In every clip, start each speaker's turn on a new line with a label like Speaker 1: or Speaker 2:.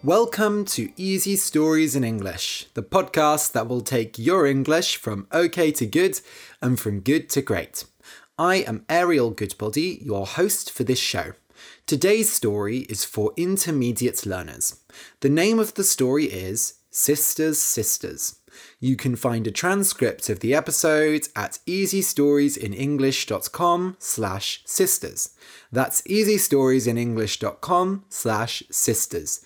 Speaker 1: Welcome to Easy Stories in English, the podcast that will take your English from okay to good and from good to great. I am Ariel Goodbody, your host for this show. Today's story is for intermediate learners. The name of the story is Sisters, Sisters. You can find a transcript of the episode at easystoriesinenglish.com/sisters. That's easystoriesinenglish.com/sisters.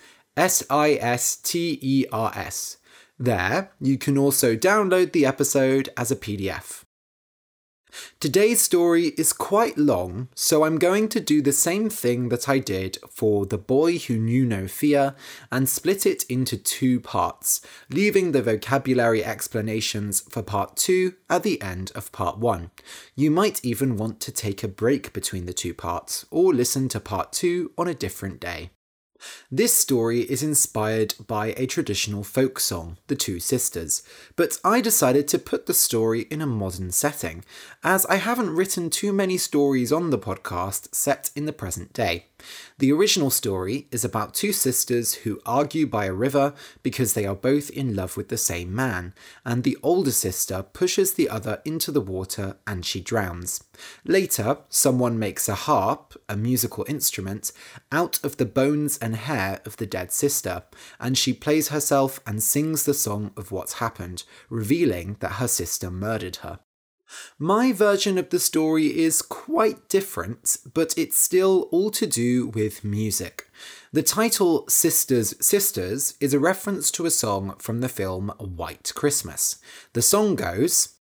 Speaker 1: SISTERS. There, you can also download the episode as a PDF. Today's story is quite long, so I'm going to do the same thing that I did for The Boy Who Knew No Fear and split it into two parts, leaving the vocabulary explanations for part 2 at the end of part 1. You might even want to take a break between the two parts or listen to part 2 on a different day. This story is inspired by a traditional folk song, The Two Sisters, but I decided to put the story in a modern setting, as I haven't written too many stories on the podcast set in the present day. The original story is about two sisters who argue by a river because they are both in love with the same man, and the older sister pushes the other into the water and she drowns. Later, someone makes a harp, a musical instrument, out of the bones and hair of the dead sister, and she plays herself and sings the song of what's happened, revealing that her sister murdered her. My version of the story is quite different, but it's still all to do with music. The title Sisters, Sisters is a reference to a song from the film White Christmas. The song goes,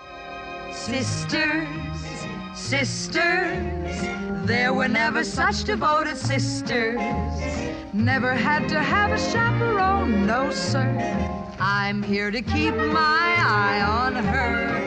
Speaker 2: Sisters, sisters, there were never such devoted sisters. Never had to have a chaperone, no sir. I'm here to keep my eye on her.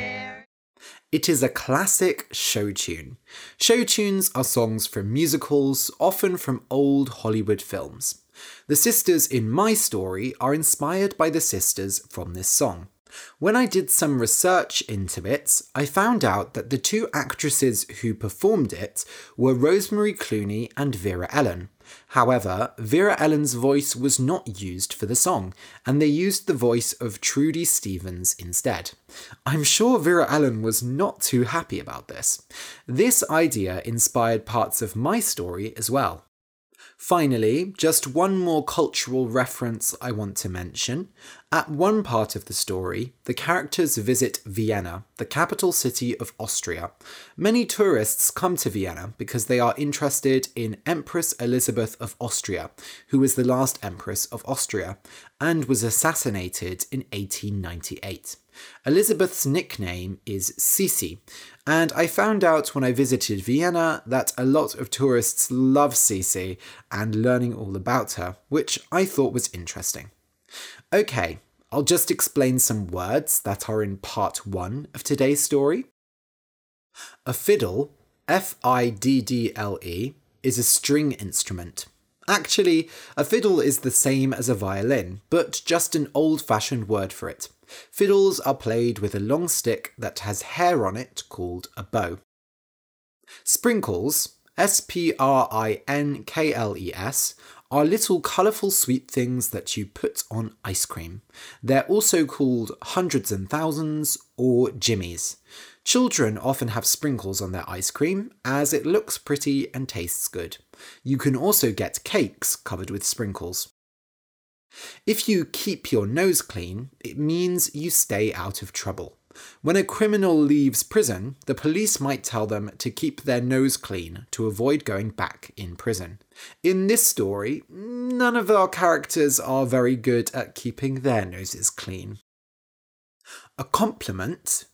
Speaker 1: It is a classic show tune. Show tunes are songs from musicals, often from old Hollywood films. The sisters in my story are inspired by the sisters from this song. When I did some research into it, I found out that the two actresses who performed it were Rosemary Clooney and Vera Ellen. However, Vera Ellen's voice was not used for the song, and they used the voice of Trudy Stevens instead. I'm sure Vera Ellen was not too happy about this. This idea inspired parts of my story as well. Finally, just one more cultural reference I want to mention. At one part of the story, the characters visit Vienna, the capital city of Austria. Many tourists come to Vienna because they are interested in Empress Elizabeth of Austria, who was the last Empress of Austria, and was assassinated in 1898. Elizabeth's nickname is Sisi, and I found out when I visited Vienna that a lot of tourists love Sisi and learning all about her, which I thought was interesting. Okay, I'll just explain some words that are in part 1 of today's story. A fiddle, F-I-D-D-L-E, is a string instrument. Actually, a fiddle is the same as a violin, but just an old-fashioned word for it. Fiddles are played with a long stick that has hair on it called a bow. Sprinkles, S-P-R-I-N-K-L-E-S, are little colourful sweet things that you put on ice cream. They're also called hundreds and thousands or jimmies. Children often have sprinkles on their ice cream as it looks pretty and tastes good. You can also get cakes covered with sprinkles. If you keep your nose clean, it means you stay out of trouble. When a criminal leaves prison, the police might tell them to keep their nose clean to avoid going back in prison. In this story, none of our characters are very good at keeping their noses clean. A compliment,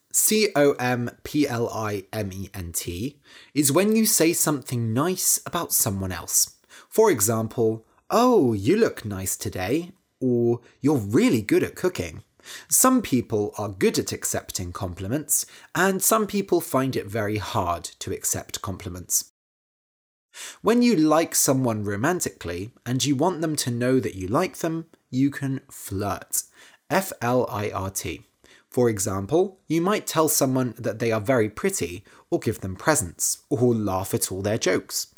Speaker 1: C-O-M-P-L-I-M-E-N-T, is when you say something nice about someone else. For example, "Oh, you look nice today," or "You're really good at cooking." Some people are good at accepting compliments, and some people find it very hard to accept compliments. When you like someone romantically, and you want them to know that you like them, you can flirt. F-L-I-R-T. For example, you might tell someone that they are very pretty, or give them presents, or laugh at all their jokes.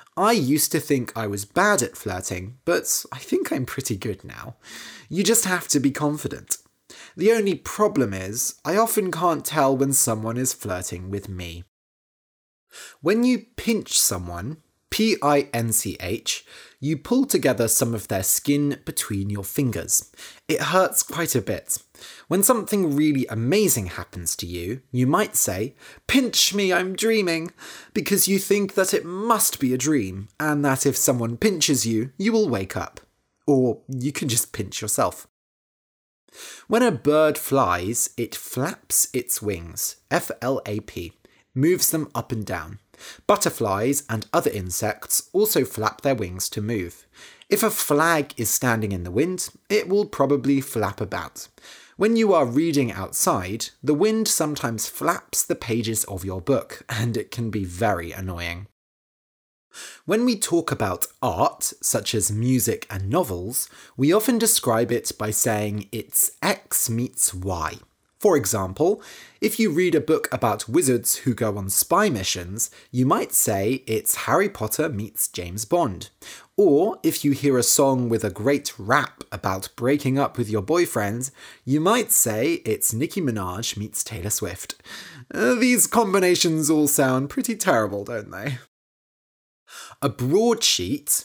Speaker 1: I used to think I was bad at flirting, but I think I'm pretty good now. You just have to be confident. The only problem is, I often can't tell when someone is flirting with me. When you pinch someone, pinch, you pull together some of their skin between your fingers. It hurts quite a bit. When something really amazing happens to you, you might say, "Pinch me, I'm dreaming," because you think that it must be a dream, and that if someone pinches you, you will wake up. Or you can just pinch yourself. When a bird flies, it flaps its wings, F-L-A-P, moves them up and down. Butterflies and other insects also flap their wings to move. If a flag is standing in the wind, it will probably flap about. When you are reading outside, the wind sometimes flaps the pages of your book, and it can be very annoying. When we talk about art, such as music and novels, we often describe it by saying it's X meets Y. For example, if you read a book about wizards who go on spy missions, you might say it's Harry Potter meets James Bond. Or if you hear a song with a great rap about breaking up with your boyfriend, you might say it's Nicki Minaj meets Taylor Swift. These combinations all sound pretty terrible, don't they? A broadsheet,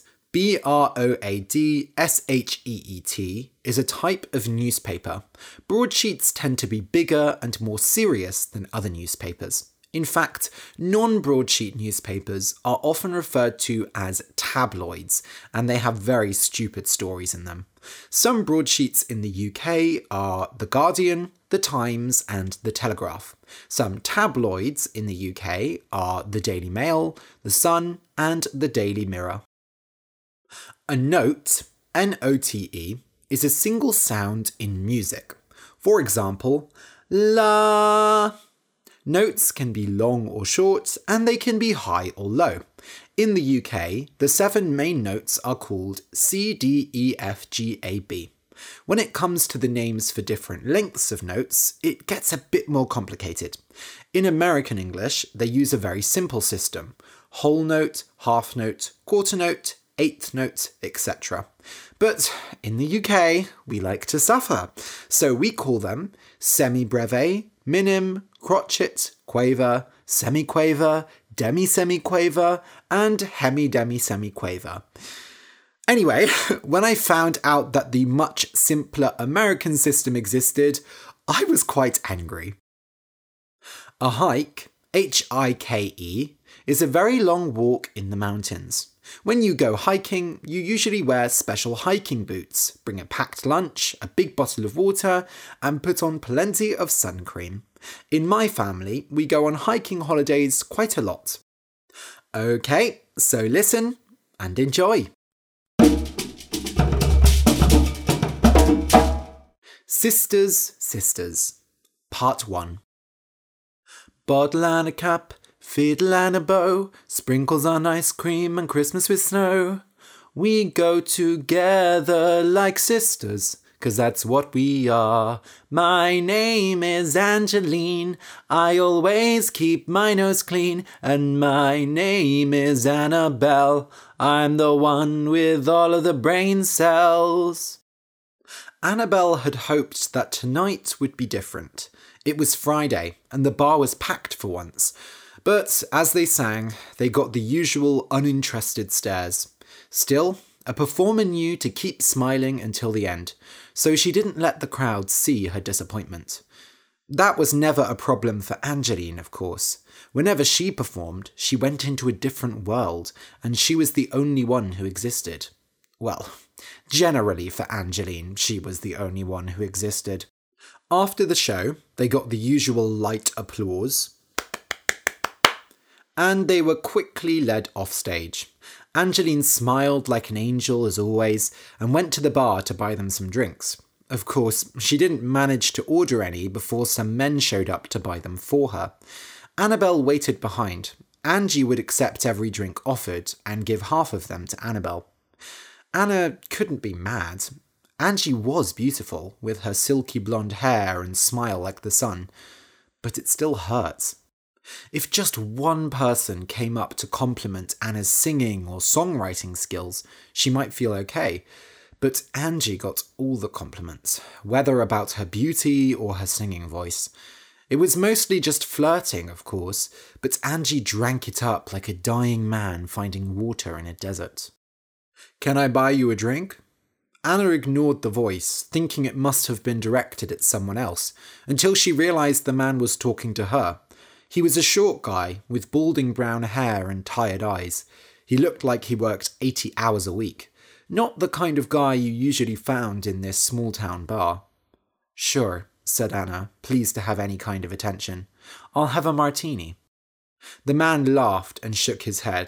Speaker 1: broadsheet, is a type of newspaper. Broadsheets tend to be bigger and more serious than other newspapers. In fact, non-broadsheet newspapers are often referred to as tabloids, and they have very stupid stories in them. Some broadsheets in the UK are The Guardian, The Times, and The Telegraph. Some tabloids in the UK are The Daily Mail, The Sun, and The Daily Mirror. A note, N-O-T-E, is a single sound in music. For example, la. Notes can be long or short, and they can be high or low. In the UK, the 7 main notes are called C, D, E, F, G, A, B. When it comes to the names for different lengths of notes, it gets a bit more complicated. In American English, they use a very simple system: whole note, half note, quarter note, eighth note, etc. But in the UK, we like to suffer, so we call them semi-breve, minim, crotchet, quaver, semi-quaver, demi-semi-quaver, and hemi-demi-semi-quaver. Anyway, when I found out that the much simpler American system existed, I was quite angry. A hike, H-I-K-E, is a very long walk in the mountains. When you go hiking, you usually wear special hiking boots, bring a packed lunch, a big bottle of water, and put on plenty of sun cream. In my family, we go on hiking holidays quite a lot. Okay, so listen and enjoy. Sisters, Sisters, Part 1. Bottle and a cup, fiddle and a bow, sprinkles on ice cream and Christmas with snow. We go together like sisters, 'cause that's what we are. My name is Angeline, I always keep my nose clean, and my name is Annabelle, I'm the one with all of the brain cells. Annabelle had hoped that tonight would be different. It was Friday, and the bar was packed for once. But as they sang, they got the usual uninterested stares. Still, a performer knew to keep smiling until the end, so she didn't let the crowd see her disappointment. That was never a problem for Angeline, of course. Whenever she performed, she went into a different world, and she was the only one who existed. Well, generally for Angeline, she was the only one who existed. After the show, they got the usual light applause, and they were quickly led off stage. Angeline smiled like an angel as always, and went to the bar to buy them some drinks. Of course, she didn't manage to order any before some men showed up to buy them for her. Annabelle waited behind. Angie would accept every drink offered and give half of them to Annabelle. Anna couldn't be mad. Angie was beautiful, with her silky blonde hair and smile like the sun. But it still hurt. If just one person came up to compliment Anna's singing or songwriting skills, she might feel okay. But Angie got all the compliments, whether about her beauty or her singing voice. It was mostly just flirting, of course, but Angie drank it up like a dying man finding water in a desert. "Can I buy you a drink?" Anna ignored the voice, thinking it must have been directed at someone else, until she realized the man was talking to her. He was a short guy with balding brown hair and tired eyes. He looked like he worked 80 hours a week. Not the kind of guy you usually found in this small-town bar. "Sure," said Anna, pleased to have any kind of attention. "I'll have a martini." The man laughed and shook his head.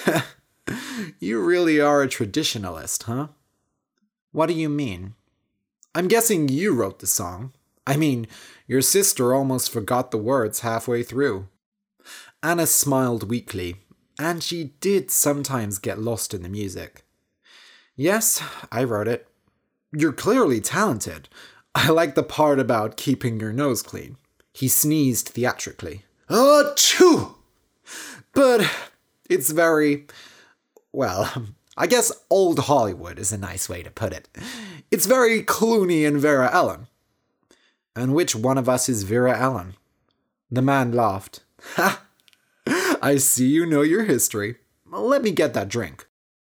Speaker 1: "You really are a traditionalist, huh?" "What do you mean?" "I'm guessing you wrote the song. I mean, your sister almost forgot the words halfway through." Anna smiled weakly, and she did sometimes get lost in the music. "Yes, I wrote it." "You're clearly talented. I like the part about keeping your nose clean." He sneezed theatrically. "Achoo!" "But it's very... well, I guess old Hollywood is a nice way to put it. It's very Clooney and Vera Ellen." "And which one of us is Vera Ellen?" The man laughed. "Ha! I see you know your history. Let me get that drink."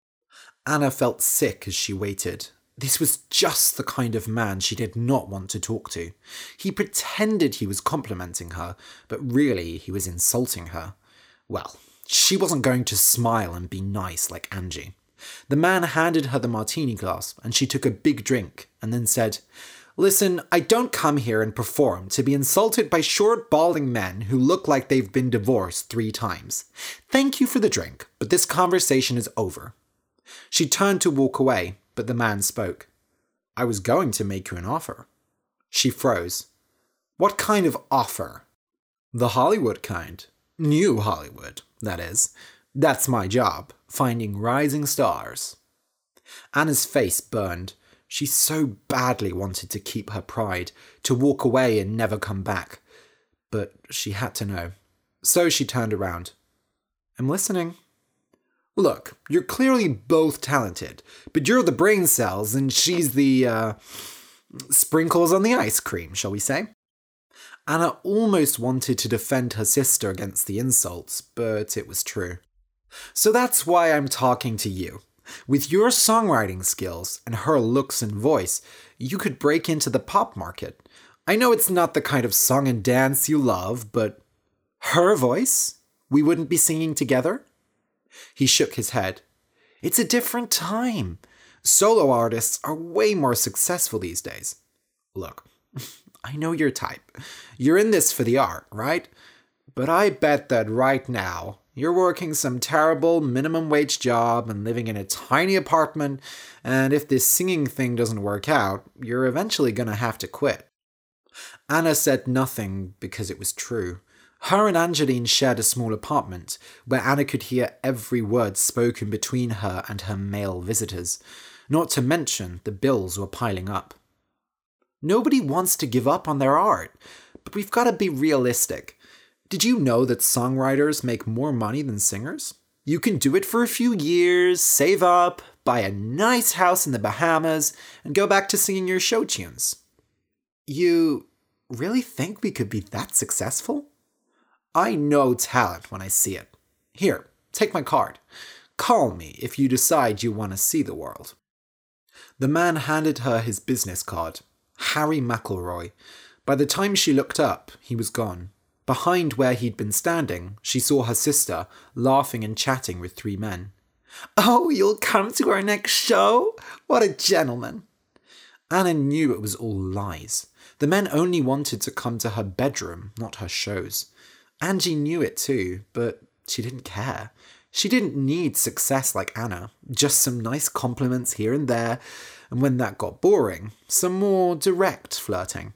Speaker 1: Anna felt sick as she waited. This was just the kind of man she did not want to talk to. He pretended he was complimenting her, but really he was insulting her. Well, she wasn't going to smile and be nice like Angie. The man handed her the martini glass, and she took a big drink, and then said, "Listen, I don't come here and perform to be insulted by short, balding men who look like they've been divorced 3 times. Thank you for the drink, but this conversation is over." She turned to walk away, but the man spoke. "I was going to make you an offer." She froze. "What kind of offer?" "The Hollywood kind. New Hollywood, that is. That's my job, finding rising stars." Anna's face burned. She so badly wanted to keep her pride, to walk away and never come back. But she had to know. So she turned around. "I'm listening." "Look, you're clearly both talented, but you're the brain cells and she's the, sprinkles on the ice cream, shall we say?" Anna almost wanted to defend her sister against the insults, but it was true. "So that's why I'm talking to you. With your songwriting skills and her looks and voice, you could break into the pop market. I know it's not the kind of song and dance you love, but her voice? We wouldn't be singing together?" He shook his head. "It's a different time. Solo artists are way more successful these days. Look, I know your type. You're in this for the art, right? But I bet that right now, you're working some terrible minimum wage job and living in a tiny apartment, and if this singing thing doesn't work out, you're eventually gonna have to quit." Anna said nothing because it was true. Her and Angeline shared a small apartment, where Anna could hear every word spoken between her and her male visitors. Not to mention, the bills were piling up. Nobody wants to give up on their art, but we've got to be realistic. Did you know that songwriters make more money than singers? You can do it for a few years, save up, buy a nice house in the Bahamas, and go back to singing your show tunes. You really think we could be that successful? I know talent when I see it. Here, take my card. Call me if you decide you want to see the world." The man handed her his business card. Harry McElroy. By the time she looked up, he was gone. Behind where he'd been standing, she saw her sister, laughing and chatting with 3 men. "Oh, you'll come to our next show? What a gentleman." Anna knew it was all lies. The men only wanted to come to her bedroom, not her shows. Angie knew it too, but she didn't care. She didn't need success like Anna, just some nice compliments here and there, and when that got boring, some more direct flirting.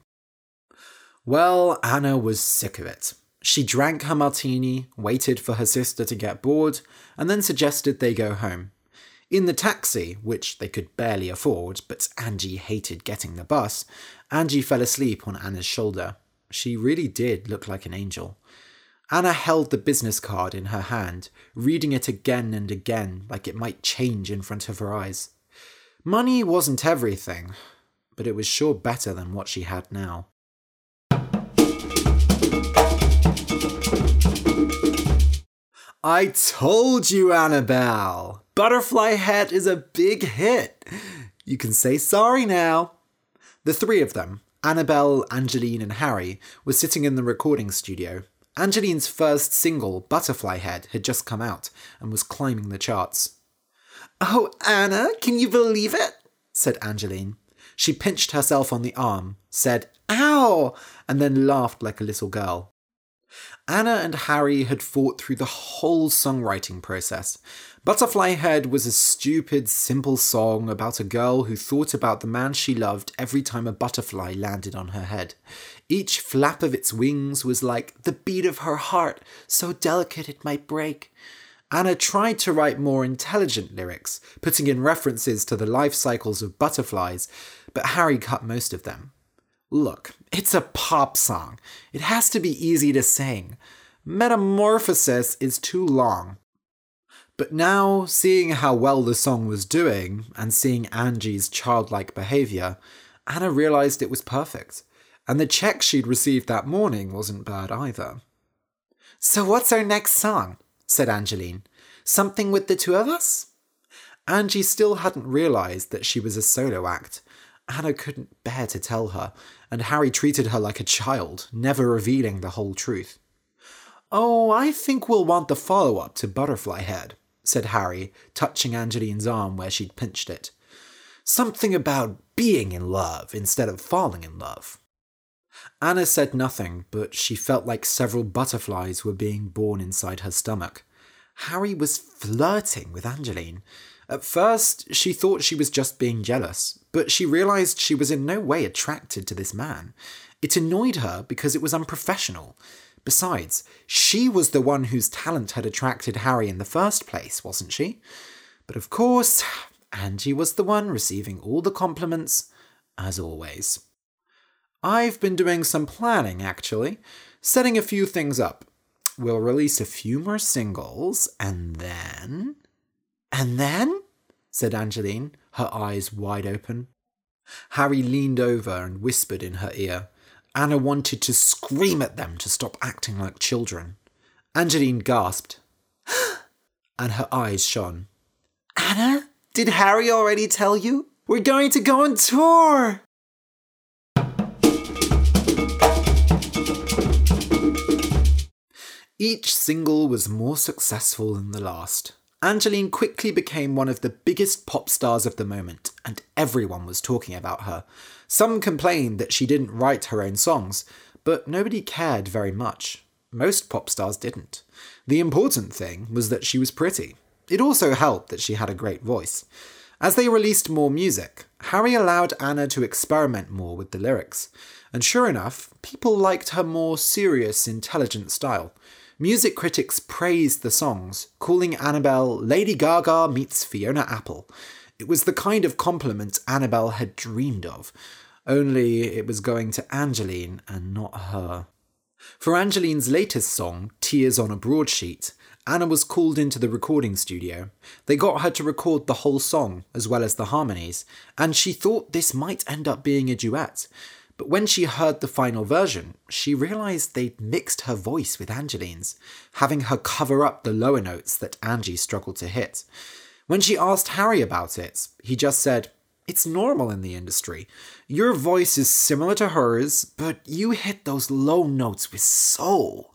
Speaker 1: Well, Anna was sick of it. She drank her martini, waited for her sister to get bored, and then suggested they go home. In the taxi, which they could barely afford, but Angie hated getting the bus, Angie fell asleep on Anna's shoulder. She really did look like an angel. Anna held the business card in her hand, reading it again and again like it might change in front of her eyes. Money wasn't everything, but it was sure better than what she had now. I told you, Annabelle! Butterfly Head is a big hit. You can say sorry now. The three of them, Annabelle, Angeline and Harry, were sitting in the recording studio. Angeline's first single, Butterfly Head, had just come out and was climbing the charts. "Oh, Anna, can you believe it?" said Angeline. She pinched herself on the arm, said, "Ow!" and then laughed like a little girl. Anna and Harry had fought through the whole songwriting process. Butterfly Head was a stupid, simple song about a girl who thought about the man she loved every time a butterfly landed on her head. Each flap of its wings was like the beat of her heart, so delicate it might break. Anna tried to write more intelligent lyrics, putting in references to the life cycles of butterflies, but Harry cut most of them. Look, it's a pop song. It has to be easy to sing. Metamorphosis is too long. But now, seeing how well the song was doing, and seeing Angie's childlike behaviour, Anna realised it was perfect. And the check she'd received that morning wasn't bad either. "So what's our next song?" said Angeline. "Something with the two of us?" Angie still hadn't realised that she was a solo act. Anna couldn't bear to tell her, and Harry treated her like a child, never revealing the whole truth. "Oh, I think we'll want the follow-up to Butterfly Head," said Harry, touching Angeline's arm where she'd pinched it. "Something about being in love instead of falling in love." Anna said nothing, but she felt like several butterflies were being born inside her stomach. Harry was flirting with Angeline. At first, she thought she was just being jealous, but she realised she was in no way attracted to this man. It annoyed her because it was unprofessional. Besides, she was the one whose talent had attracted Harry in the first place, wasn't she? But of course, Angie was the one receiving all the compliments, as always. "I've been doing some planning, actually, setting a few things up. We'll release a few more singles, and then..." "And then?" said Angeline, her eyes wide open. Harry leaned over and whispered in her ear. Anna wanted to scream at them to stop acting like children. Angeline gasped, and her eyes shone. "Anna, did Harry already tell you? We're going to go on tour!" Each single was more successful than the last. Angeline quickly became one of the biggest pop stars of the moment, and everyone was talking about her. Some complained that she didn't write her own songs, but nobody cared very much. Most pop stars didn't. The important thing was that she was pretty. It also helped that she had a great voice. As they released more music, Harry allowed Anna to experiment more with the lyrics. And sure enough, people liked her more serious, intelligent style. Music critics praised the songs, calling Annabelle Lady Gaga meets Fiona Apple. It was the kind of compliment Annabelle had dreamed of, only it was going to Angeline and not her. For Angeline's latest song, Tears on a Broadsheet, Anna was called into the recording studio. They got her to record the whole song, as well as the harmonies, and she thought this might end up being a duet. But when she heard the final version, she realised they'd mixed her voice with Angeline's, having her cover up the lower notes that Angie struggled to hit. When she asked Harry about it, he just said, "It's normal in the industry. Your voice is similar to hers, but you hit those low notes with soul.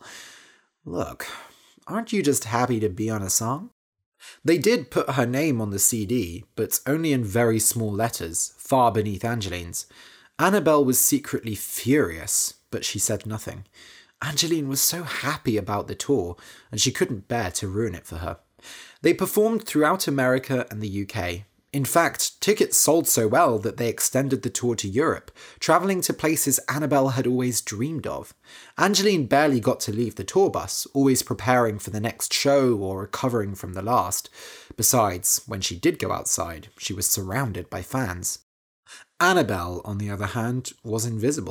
Speaker 1: Look, aren't you just happy to be on a song?" They did put her name on the CD, but only in very small letters, far beneath Angeline's. Annabelle was secretly furious, but she said nothing. Angeline was so happy about the tour, and she couldn't bear to ruin it for her. They performed throughout America and the UK. In fact, tickets sold so well that they extended the tour to Europe, travelling to places Annabelle had always dreamed of. Angeline barely got to leave the tour bus, always preparing for the next show or recovering from the last. Besides, when she did go outside, she was surrounded by fans. Annabelle, on the other hand, was invisible.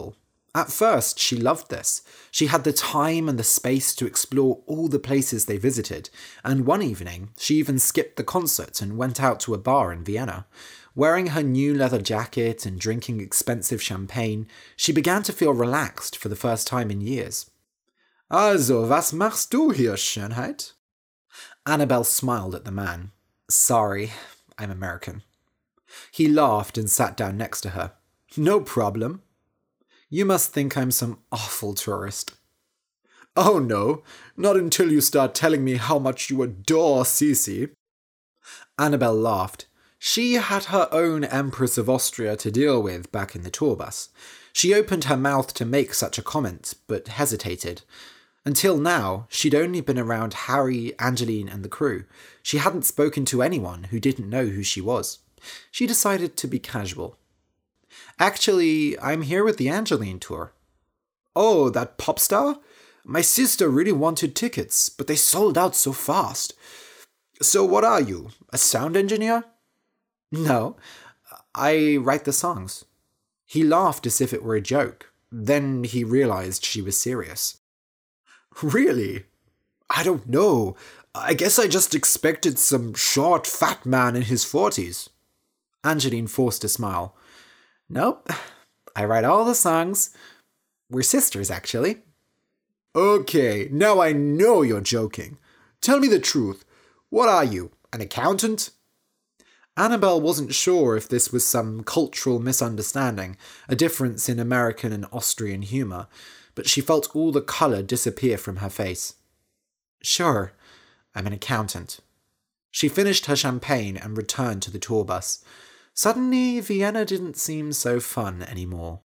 Speaker 1: At first, she loved this. She had the time and the space to explore all the places they visited, and one evening, she even skipped the concert and went out to a bar in Vienna. Wearing her new leather jacket and drinking expensive champagne, she began to feel relaxed for the first time in years. Also, was machst du hier, Schönheit? Annabelle smiled at the man. Sorry, I'm American. He laughed and sat down next to her. No problem. You must think I'm some awful tourist. Oh no, not until you start telling me how much you adore Sisi. Annabelle laughed. She had her own Empress of Austria to deal with back in the tour bus. She opened her mouth to make such a comment, but hesitated. Until now, she'd only been around Harry, Angeline, and the crew. She hadn't spoken to anyone who didn't know who she was. She decided to be casual. Actually, I'm here with the Angeline tour. Oh, that pop star? My sister really wanted tickets, but they sold out so fast. So what are you, a sound engineer? No, I write the songs. He laughed as if it were a joke. Then he realized she was serious. Really? I don't know. I guess I just expected some short, fat man in his 40s. Angeline forced a smile. Nope, I write all the songs. We're sisters, actually. Okay, now I know you're joking. Tell me the truth. What are you, an accountant? Annabelle wasn't sure if this was some cultural misunderstanding, a difference in American and Austrian humour, but she felt all the colour disappear from her face. Sure, I'm an accountant. She finished her champagne and returned to the tour bus. Suddenly, Vienna didn't seem so fun anymore.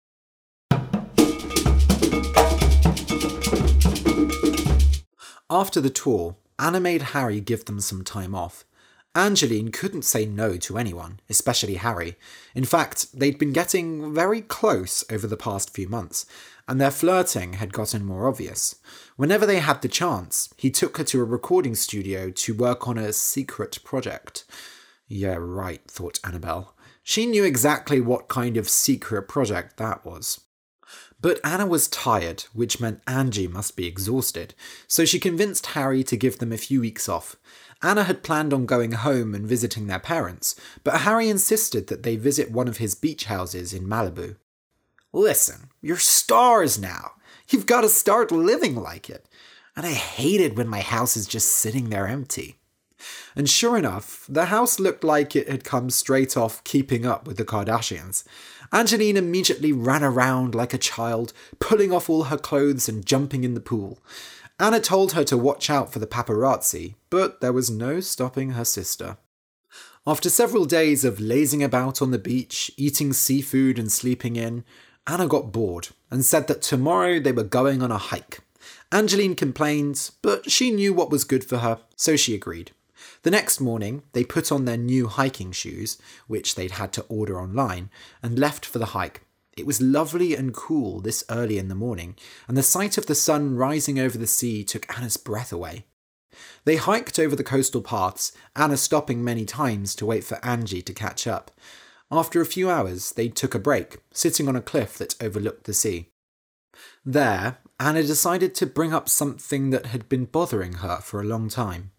Speaker 1: After the tour, Anna made Harry give them some time off. Angeline couldn't say no to anyone, especially Harry. In fact, they'd been getting very close over the past few months, and their flirting had gotten more obvious. Whenever they had the chance, he took her to a recording studio to work on a secret project. Yeah, right, thought Annabelle. She knew exactly what kind of secret project that was. But Anna was tired, which meant Angie must be exhausted, so she convinced Harry to give them a few weeks off. Anna had planned on going home and visiting their parents, but Harry insisted that they visit one of his beach houses in Malibu. Listen, you're stars now. You've got to start living like it. And I hate it when my house is just sitting there empty. And sure enough, the house looked like it had come straight off Keeping Up with the Kardashians. Angeline immediately ran around like a child, pulling off all her clothes and jumping in the pool. Anna told her to watch out for the paparazzi, but there was no stopping her sister. After several days of lazing about on the beach, eating seafood and sleeping in, Anna got bored and said that tomorrow they were going on a hike. Angeline complained, but she knew what was good for her, so she agreed. The next morning, they put on their new hiking shoes, which they'd had to order online, and left for the hike. It was lovely and cool this early in the morning, and the sight of the sun rising over the sea took Anna's breath away. They hiked over the coastal paths, Anna stopping many times to wait for Angie to catch up. After a few hours, they took a break, sitting on a cliff that overlooked the sea. There, Anna decided to bring up something that had been bothering her for a long time.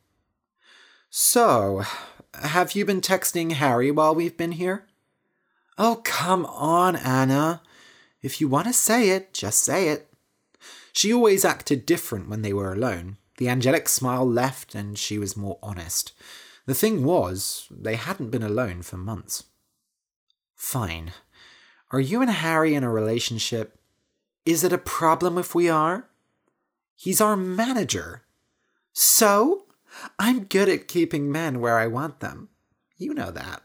Speaker 1: So, have you been texting Harry while we've been here? Oh, come on, Anna. If you want to say it, just say it. She always acted different when they were alone. The angelic smile left and she was more honest. The thing was, they hadn't been alone for months. Fine. Are you and Harry in a relationship? Is it a problem if we are? He's our manager. So? I'm good at keeping men where I want them. You know that.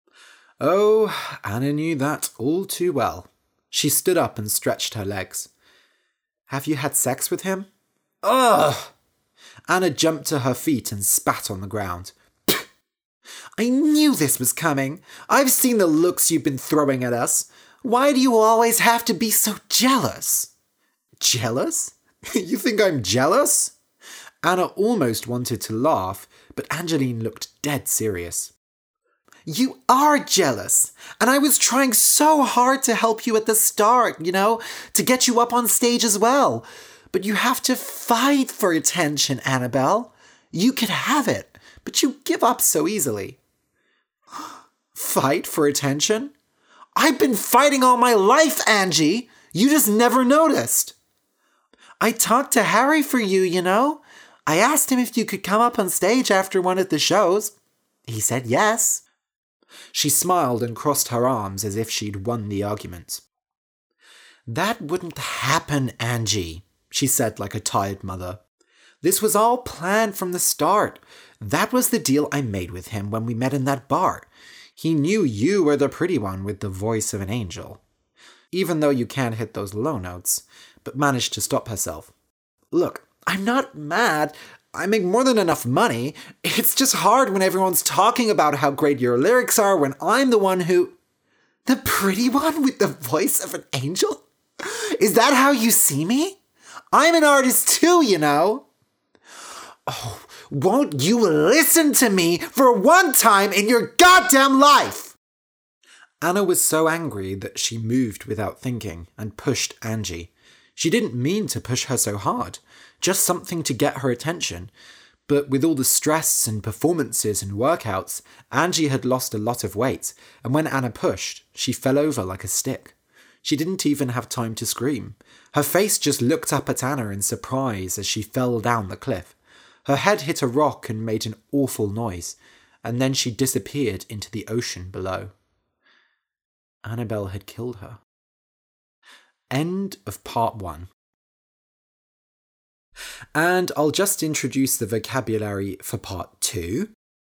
Speaker 1: Oh, Anna knew that all too well. She stood up and stretched her legs. Have you had sex with him? Ugh! Anna jumped to her feet and spat on the ground. I knew this was coming. I've seen the looks you've been throwing at us. Why do you always have to be so jealous? Jealous? You think I'm jealous? Anna almost wanted to laugh, but Angeline looked dead serious. You are jealous. And I was trying so hard to help you at the start, to get you up on stage as well. But you have to fight for attention, Annabelle. You could have it, but you give up so easily. Fight for attention? I've been fighting all my life, Angie. You just never noticed. I talked to Harry for you, I asked him if you could come up on stage after one of the shows. He said yes. She smiled and crossed her arms as if she'd won the argument. That wouldn't happen, Angie, she said like a tired mother. This was all planned from the start. That was the deal I made with him when we met in that bar. He knew you were the pretty one with the voice of an angel. Even though you can't hit those low notes, but managed to stop herself. Look, I'm not mad. I make more than enough money. It's just hard when everyone's talking about how great your lyrics are when I'm the one who... The pretty one with the voice of an angel? Is that how you see me? I'm an artist too, Oh, won't you listen to me for one time in your goddamn life? Anna was so angry that she moved without thinking and pushed Angie. She didn't mean to push her so hard, just something to get her attention. But with all the stress and performances and workouts, Angie had lost a lot of weight, and when Anna pushed, she fell over like a stick. She didn't even have time to scream. Her face just looked up at Anna in surprise as she fell down the cliff. Her head hit a rock and made an awful noise, and then she disappeared into the ocean below. Annabelle had killed her. End of part 1. And I'll just introduce the vocabulary for part 2.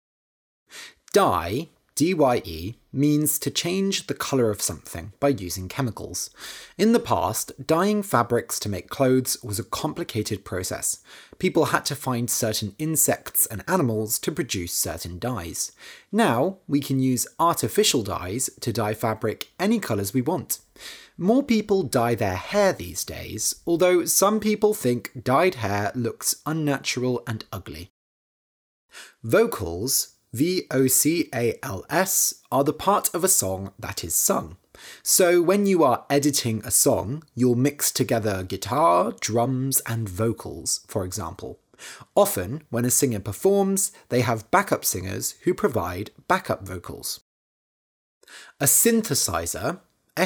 Speaker 1: Dye, D-Y-E, means to change the colour of something by using chemicals. In the past, dyeing fabrics to make clothes was a complicated process. People had to find certain insects and animals to produce certain dyes. Now, we can use artificial dyes to dye fabric any colours we want. More people dye their hair these days, although some people think dyed hair looks unnatural and ugly. Vocals, V-O-C-A-L-S, are the part of a song that is sung. So when you are editing a song, you'll mix together guitar, drums, and vocals, for example. Often, when a singer performs, they have backup singers who provide backup vocals. A synthesizer,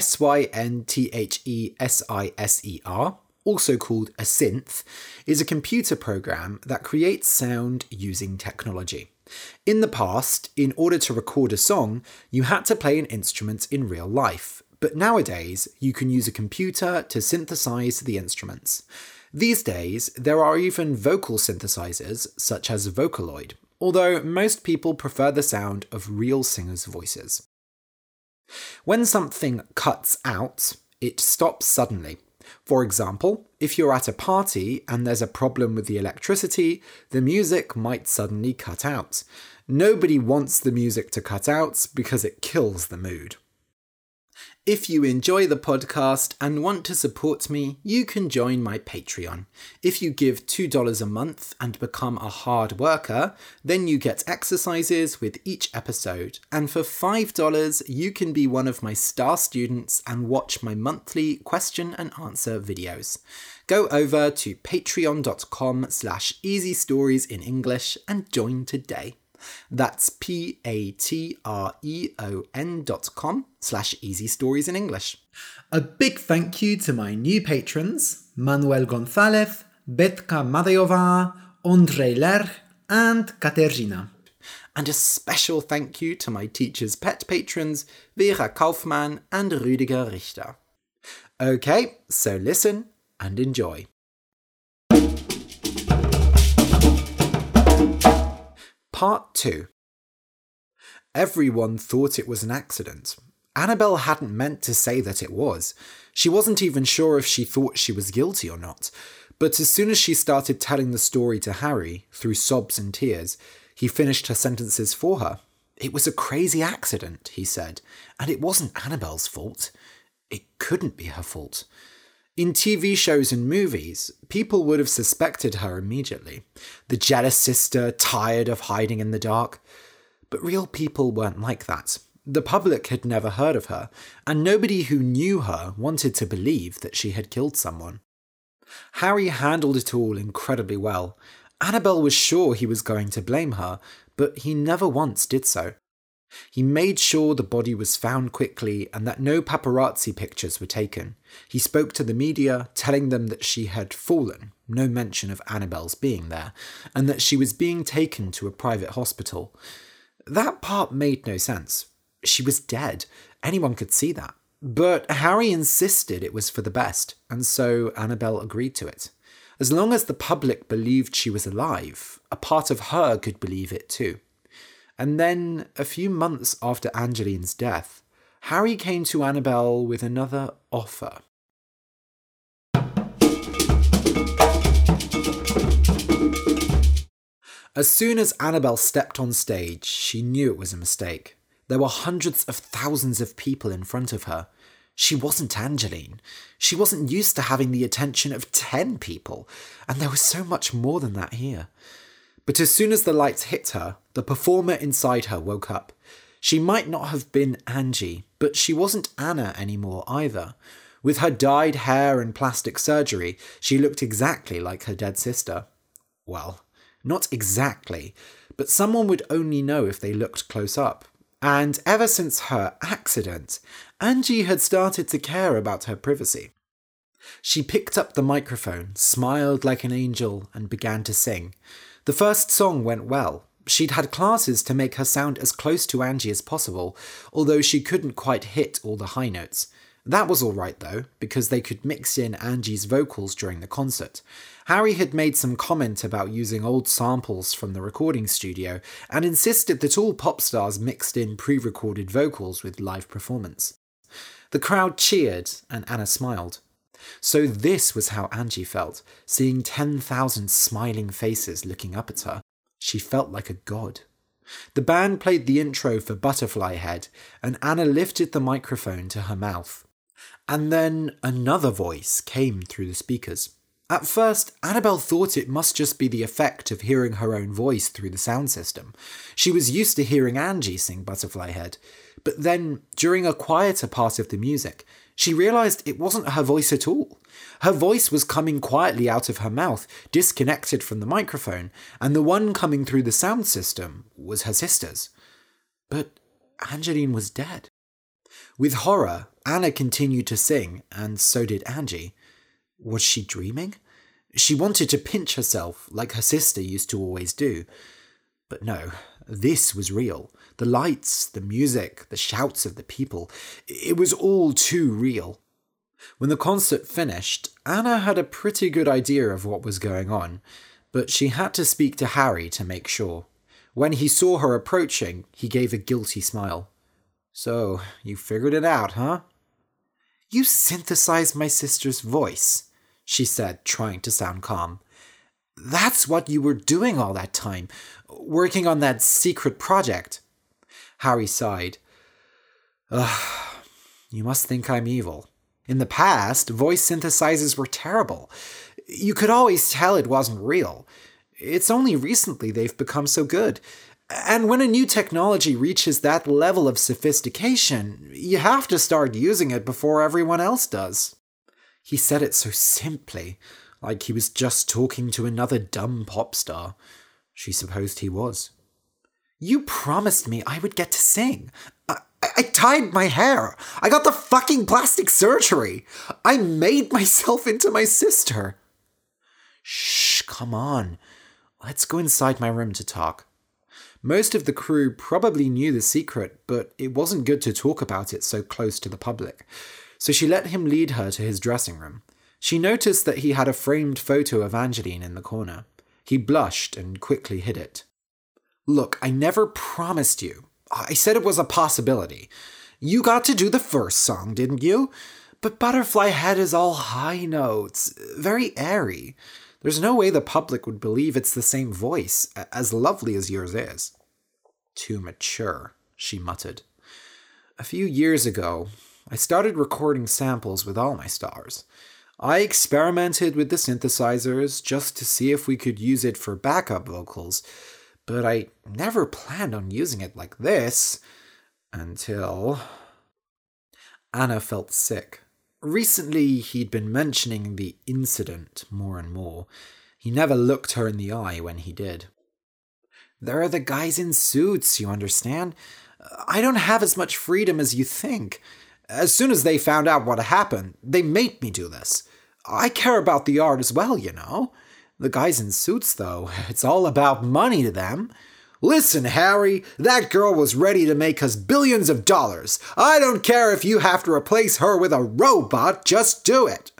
Speaker 1: S-Y-N-T-H-E-S-I-S-E-R, also called a synth, is a computer program that creates sound using technology. In the past, in order to record a song, you had to play an instrument in real life, but nowadays you can use a computer to synthesize the instruments. These days, there are even vocal synthesizers, such as Vocaloid, although most people prefer the sound of real singers' voices. When something cuts out, it stops suddenly. For example, if you're at a party and there's a problem with the electricity, the music might suddenly cut out. Nobody wants the music to cut out because it kills the mood. If you enjoy the podcast and want to support me, you can join my Patreon. If you give $2 a month and become a hard worker, then you get exercises with each episode. And for $5, you can be one of my star students and watch my monthly question and answer videos. Go over to patreon.com/easystoriesinenglish and join today. That's patreon.com/easystoriesinenglish. A big thank you to my new patrons, Manuel Gonzalez, Betka Madejova, Ondrej Lerch, and Katerzyna. And a special thank you to my teacher's pet patrons, Vera Kaufmann and Rüdiger Richter. Okay, so listen and enjoy. Part 2. Everyone thought it was an accident. Annabelle hadn't meant to say that it was. She wasn't even sure if she thought she was guilty or not. But as soon as she started telling the story to Harry, through sobs and tears, he finished her sentences for her. It was a crazy accident, he said, and it wasn't Annabelle's fault. It couldn't be her fault. In TV shows and movies, people would have suspected her immediately. The jealous sister, tired of hiding in the dark. But real people weren't like that. The public had never heard of her, and nobody who knew her wanted to believe that she had killed someone. Harry handled it all incredibly well. Annabelle was sure he was going to blame her, but he never once did so. He made sure the body was found quickly and that no paparazzi pictures were taken. He spoke to the media, telling them that she had fallen, no mention of Annabelle's being there, and that she was being taken to a private hospital. That part made no sense. She was dead. Anyone could see that. But Harry insisted it was for the best, and so Annabelle agreed to it. As long as the public believed she was alive, a part of her could believe it too. And then, a few months after Angeline's death, Harry came to Annabelle with another offer. As soon as Annabelle stepped on stage, she knew it was a mistake. There were hundreds of thousands of people in front of her. She wasn't Angeline. She wasn't used to having the attention of 10 people, and there was so much more than that here. But as soon as the lights hit her, the performer inside her woke up. She might not have been Angie, but she wasn't Anna anymore either. With her dyed hair and plastic surgery, she looked exactly like her dead sister. Well, not exactly, but someone would only know if they looked close up. And ever since her accident, Angie had started to care about her privacy. She picked up the microphone, smiled like an angel, and began to sing. The first song went well. She'd had classes to make her sound as close to Angie as possible, although she couldn't quite hit all the high notes. That was all right though, because they could mix in Angie's vocals during the concert. Harry had made some comment about using old samples from the recording studio and insisted that all pop stars mixed in pre-recorded vocals with live performance. The crowd cheered and Anna smiled. So this was how Angie felt, seeing 10,000 smiling faces looking up at her. She felt like a god. The band played the intro for Butterfly Head, and Anna lifted the microphone to her mouth. And then another voice came through the speakers. At first, Annabelle thought it must just be the effect of hearing her own voice through the sound system. She was used to hearing Angie sing Butterfly Head. But then, during a quieter part of the music, she realised it wasn't her voice at all. Her voice was coming quietly out of her mouth, disconnected from the microphone, and the one coming through the sound system was her sister's. But Angeline was dead. With horror, Anna continued to sing, and so did Angie. Was she dreaming? She wanted to pinch herself, like her sister used to always do. But no, this was real. The lights, the music, the shouts of the people, it was all too real. When the concert finished, Anna had a pretty good idea of what was going on, but she had to speak to Harry to make sure. When he saw her approaching, he gave a guilty smile. So, you figured it out, huh? You synthesized my sister's voice, she said, trying to sound calm. That's what you were doing all that time, working on that secret project. Harry sighed. Ugh, you must think I'm evil. In the past, voice synthesizers were terrible. You could always tell it wasn't real. It's only recently they've become so good. And when a new technology reaches that level of sophistication, you have to start using it before everyone else does. He said it so simply, like he was just talking to another dumb pop star. She supposed he was. You promised me I would get to sing. I tied my hair. I got the fucking plastic surgery. I made myself into my sister. Shh, come on. Let's go inside my room to talk. Most of the crew probably knew the secret, but it wasn't good to talk about it so close to the public. So she let him lead her to his dressing room. She noticed that he had a framed photo of Angeline in the corner. He blushed and quickly hid it. Look, I never promised you. I said it was a possibility. You got to do the first song, didn't you? But Butterfly Head is all high notes, very airy. There's no way the public would believe it's the same voice, as lovely as yours is. Too mature, she muttered. A few years ago, I started recording samples with all my stars. I experimented with the synthesizers just to see if we could use it for backup vocals, but I never planned on using it like this until... Anna felt sick. Recently, he'd been mentioning the incident more and more. He never looked her in the eye when he did. There are the guys in suits, you understand? I don't have as much freedom as you think. As soon as they found out what happened, they made me do this. I care about the art as well, you know. The guys in suits, though, it's all about money to them. Listen, Harry, that girl was ready to make us billions of dollars. I don't care if you have to replace her with a robot, just do it.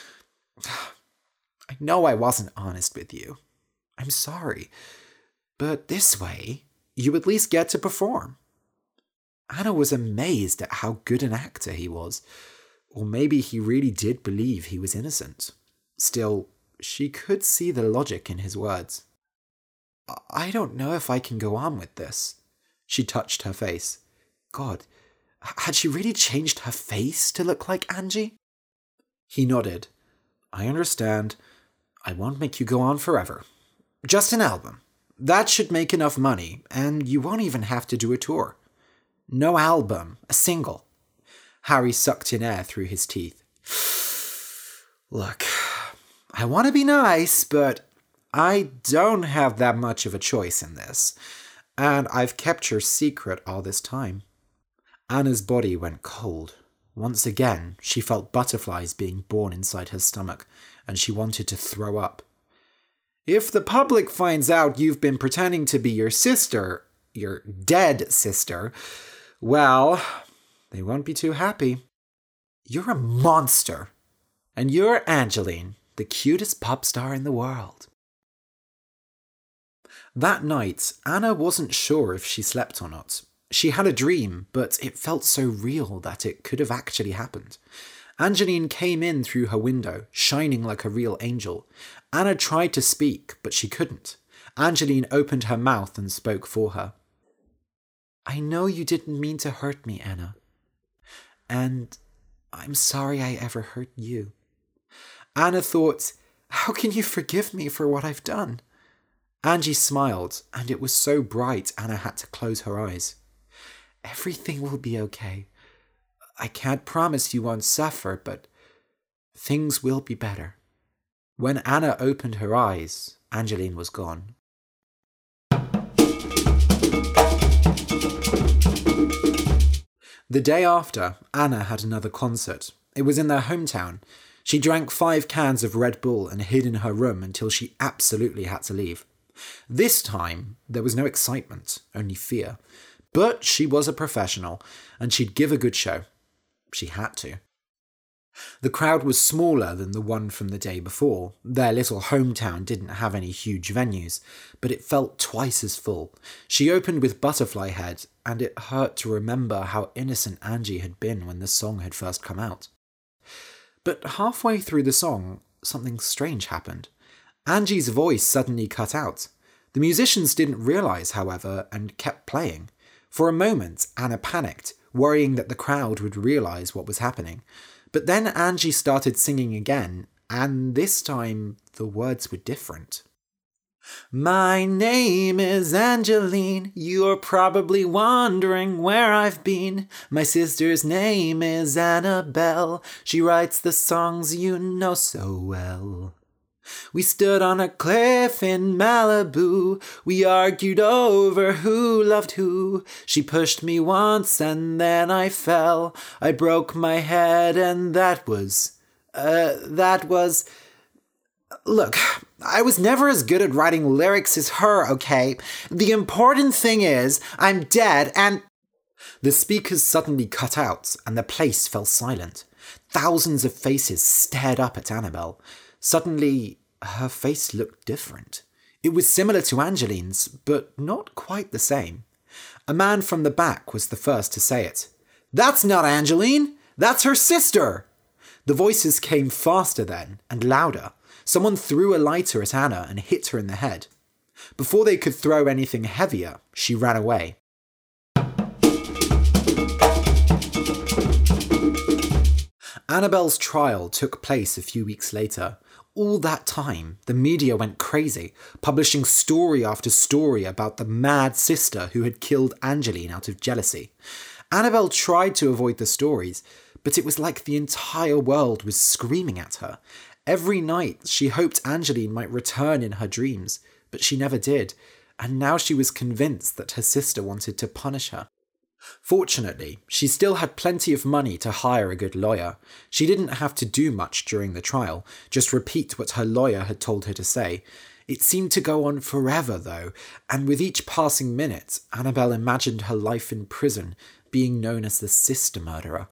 Speaker 1: I know I wasn't honest with you. I'm sorry. But this way, you at least get to perform. Anna was amazed at how good an actor he was. Or maybe he really did believe he was innocent. Still, she could see the logic in his words. I don't know if I can go on with this. She touched her face. God, had she really changed her face to look like Angie? He nodded. I understand. I won't make you go on forever. Just an album. That should make enough money, and you won't even have to do a tour. No album, a single. Harry sucked in air through his teeth. Look, I want to be nice, but I don't have that much of a choice in this, and I've kept your secret all this time. Anna's body went cold. Once again, she felt butterflies being born inside her stomach, and she wanted to throw up. If the public finds out you've been pretending to be your sister, your dead sister, well, they won't be too happy. You're a monster, and you're Angeline, the cutest pop star in the world. That night, Anna wasn't sure if she slept or not. She had a dream, but it felt so real that it could have actually happened. Angeline came in through her window, shining like a real angel. Anna tried to speak, but she couldn't. Angeline opened her mouth and spoke for her. I know you didn't mean to hurt me, Anna. And I'm sorry I ever hurt you. Anna thought, how can you forgive me for what I've done? Angie smiled, and it was so bright Anna had to close her eyes. Everything will be okay. I can't promise you won't suffer, but things will be better. When Anna opened her eyes, Angeline was gone. The day after, Anna had another concert. It was in their hometown. She drank 5 cans of Red Bull and hid in her room until she absolutely had to leave. This time, there was no excitement, only fear. But she was a professional, and she'd give a good show. She had to. The crowd was smaller than the one from the day before. Their little hometown didn't have any huge venues, but it felt twice as full. She opened with Butterfly Head, and it hurt to remember how innocent Angie had been when the song had first come out. But halfway through the song, something strange happened. Angie's voice suddenly cut out. The musicians didn't realise, however, and kept playing. For a moment, Anna panicked, worrying that the crowd would realise what was happening. But then Angie started singing again, and this time the words were different. My name is Angeline, you're probably wondering where I've been. My sister's name is Annabelle, she writes the songs you know so well. We stood on a cliff in Malibu, we argued over who loved who. She pushed me once and then I fell, I broke my head and that was... Look, I was never as good at writing lyrics as her, okay? The important thing is, I'm dead and... The speakers suddenly cut out and the place fell silent. Thousands of faces stared up at Annabelle. Suddenly, her face looked different. It was similar to Angeline's, but not quite the same. A man from the back was the first to say it. That's not Angeline! That's her sister! The voices came faster then, and louder. Someone threw a lighter at Anna and hit her in the head. Before they could throw anything heavier, she ran away. Annabelle's trial took place a few weeks later. all that time, the media went crazy, publishing story after story about the mad sister who had killed Angeline out of jealousy. Annabelle tried to avoid the stories, but it was like the entire world was screaming at her. Every night, she hoped Angeline might return in her dreams, but she never did, and now she was convinced that her sister wanted to punish her. Fortunately, she still had plenty of money to hire a good lawyer. She didn't have to do much during the trial, just repeat what her lawyer had told her to say. It seemed to go on forever, though, and with each passing minute, Annabelle imagined her life in prison, being known as the sister murderer.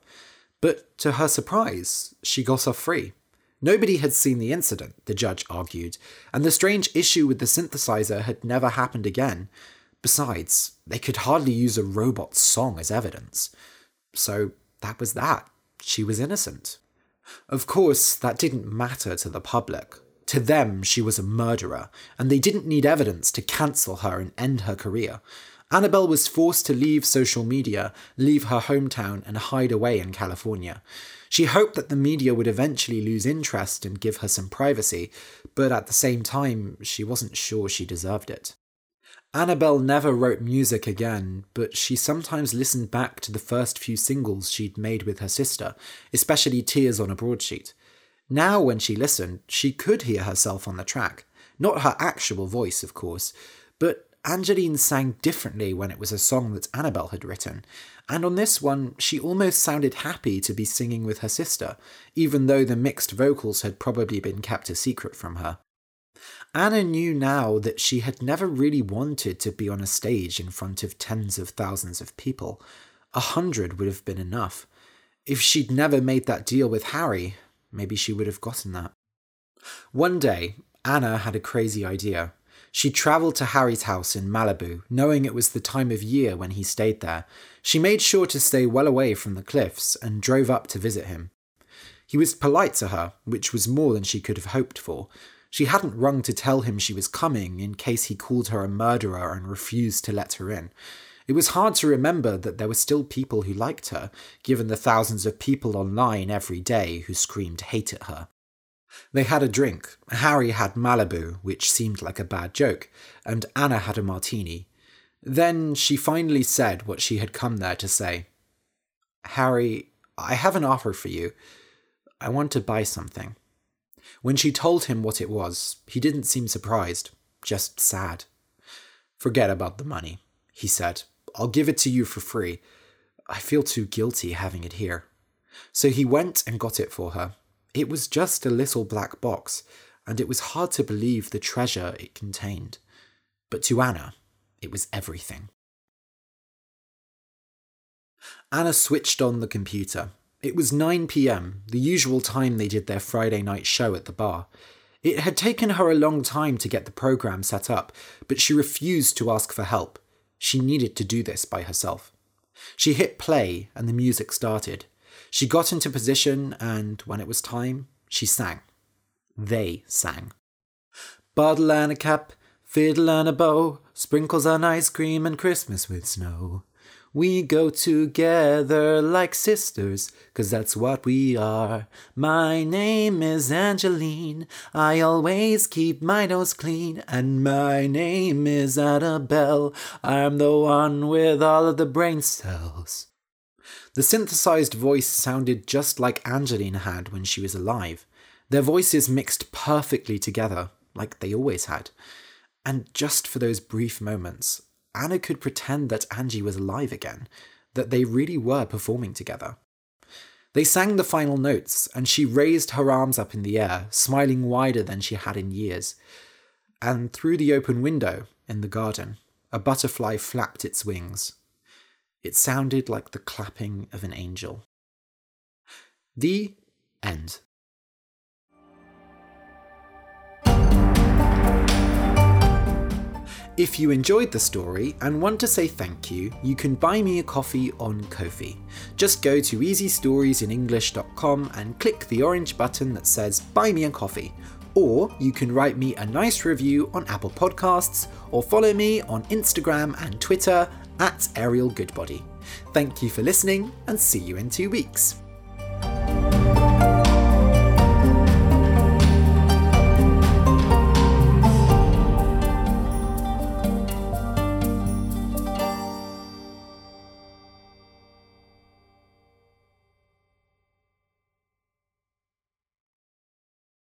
Speaker 1: But to her surprise, she got off free. Nobody had seen the incident, the judge argued, and the strange issue with the synthesizer had never happened again. Besides, they could hardly use a robot's song as evidence. So that was that. She was innocent. Of course, that didn't matter to the public. To them, she was a murderer, and they didn't need evidence to cancel her and end her career. Annabelle was forced to leave social media, leave her hometown, and hide away in California. She hoped that the media would eventually lose interest and give her some privacy, but at the same time, she wasn't sure she deserved it. Annabelle never wrote music again, but she sometimes listened back to the first few singles she'd made with her sister, especially Tears on a Broadsheet. Now, when she listened, she could hear herself on the track. Not her actual voice, of course, but Angeline sang differently when it was a song that Annabelle had written, and on this one, she almost sounded happy to be singing with her sister, even though the mixed vocals had probably been kept a secret from her. Anna knew now that she had never really wanted to be on a stage in front of tens of thousands of people. 100 would have been enough. If she'd never made that deal with Harry, maybe she would have gotten that. One day, Anna had a crazy idea. She travelled to Harry's house in Malibu, knowing it was the time of year when he stayed there. She made sure to stay well away from the cliffs and drove up to visit him. He was polite to her, which was more than she could have hoped for. She hadn't rung to tell him she was coming in case he called her a murderer and refused to let her in. It was hard to remember that there were still people who liked her, given the thousands of people online every day who screamed hate at her. They had a drink. Harry had Malibu, which seemed like a bad joke, and Anna had a martini. Then she finally said what she had come there to say. "Harry, I have an offer for you. I want to buy something." When she told him what it was, he didn't seem surprised, just sad. "Forget about the money," he said. "I'll give it to you for free. I feel too guilty having it here." So he went and got it for her. It was just a little black box, and it was hard to believe the treasure it contained. But to Anna, it was everything. Anna switched on the computer. It was 9 p.m, the usual time they did their Friday night show at the bar. It had taken her a long time to get the program set up, but she refused to ask for help. She needed to do this by herself. She hit play and the music started. She got into position and, when it was time, she sang. They sang. Bottle and a cap, fiddle and a bow, sprinkles on ice cream and Christmas with snow. We go together like sisters, 'cause that's what we are. My name is Angeline, I always keep my nose clean. And my name is Annabelle, I'm the one with all of the brain cells. The synthesized voice sounded just like Angeline had when she was alive. Their voices mixed perfectly together, like they always had. And just for those brief moments, Anna could pretend that Angie was alive again, that they really were performing together. They sang the final notes, and she raised her arms up in the air, smiling wider than she had in years. And through the open window, in the garden, a butterfly flapped its wings. It sounded like the clapping of an angel. The end. If you enjoyed the story and want to say thank you, you can buy me a coffee on Ko-fi. Just go to easystoriesinenglish.com and click the orange button that says Buy Me a Coffee. Or you can write me a nice review on Apple Podcasts or follow me on Instagram and Twitter @ArielGoodbody. Thank you for listening and see you in 2 weeks.